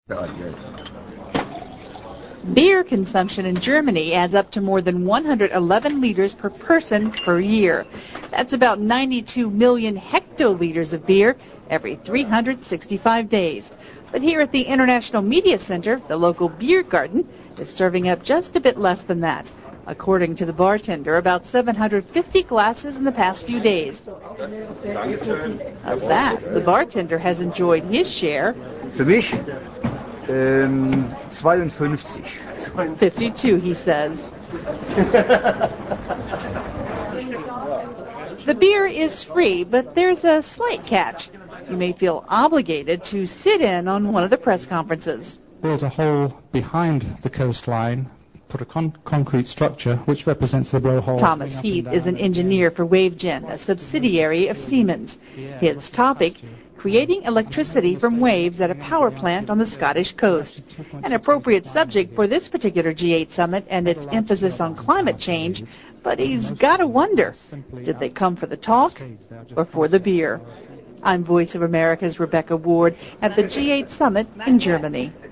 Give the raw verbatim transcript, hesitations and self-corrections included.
Beer consumption in Germany adds up to more than one hundred eleven liters per person per year. That's about ninety-two million hectoliters of beer every three hundred sixty-five days. But here at the International Media Center, the local beer garden is serving up just a bit less than that. According to the bartender, about seven hundred fifty glasses in the past few days. Of that, the bartender has enjoyed his share. Für mich ähm, zweiundfünfzig. fifty-two, he says. The beer is free, but there's a slight catch. You may feel obligated to sit in on one of the press conferences. Built a hole behind the coastline, put a con- concrete structure which represents the blowhole. Thomas Heath is an engineer for WaveGen, a subsidiary of Siemens. His topic, creating electricity from waves at a power plant on the Scottish coast. An appropriate subject for this particular G eight summit and its emphasis on climate change, but he's got to wonder, did they come for the talk or for the beer? I'm Voice of America's Rebecca Ward at the G eight summit in Germany.